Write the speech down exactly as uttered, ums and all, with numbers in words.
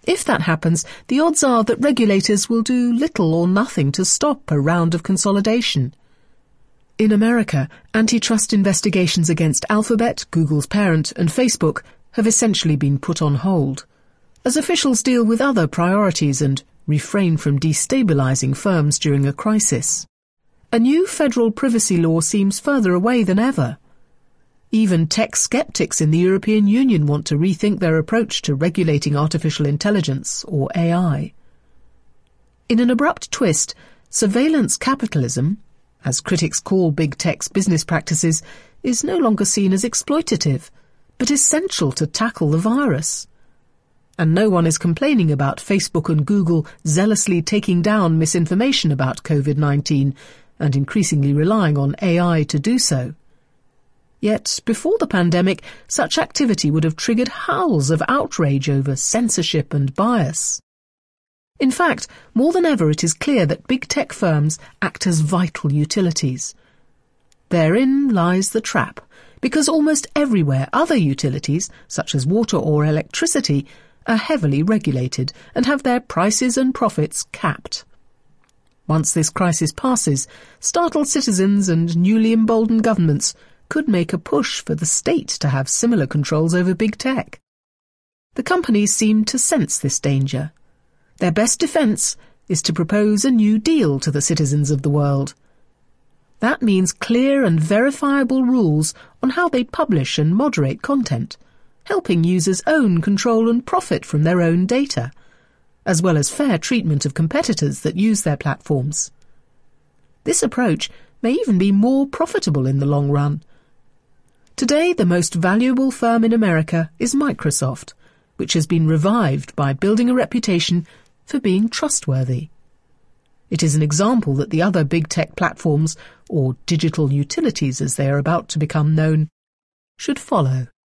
If that happens, the odds are that regulators will do little or nothing to stop a round of consolidation. In America, antitrust investigations against Alphabet, Google's parent, and Facebook have essentially been put on hold, as officials deal with other priorities and refrain from destabilizing firms during a crisis. A new federal privacy law seems further away than ever. Even tech skeptics in the European Union want to rethink their approach to regulating artificial intelligence, or A I. In an abrupt twist, surveillance capitalism, as critics call big tech's business practices, is no longer seen as exploitative, but essential to tackle the virus. And no one is complaining about Facebook and Google zealously taking down misinformation about COVID nineteen and increasingly relying on A I to do so. Yet, before the pandemic, such activity would have triggered howls of outrage over censorship and bias. In fact, more than ever it is clear that big tech firms act as vital utilities. Therein lies the trap, because almost everywhere other utilities, such as water or electricity, are heavily regulated and have their prices and profits capped. Once this crisis passes, startled citizens and newly emboldened governments could make a push for the state to have similar controls over big tech. The companies seem to sense this danger. Their best defence is to propose a new deal to the citizens of the world. That means clear and verifiable rules on how they publish and moderate content, helping users own, control and profit from their own data, as well as fair treatment of competitors that use their platforms. This approach may even be more profitable in the long run. Today, the most valuable firm in America is Microsoft, which has been revived by building a reputation for being trustworthy. It is an example that the other big tech platforms, or digital utilities as they are about to become known, should follow.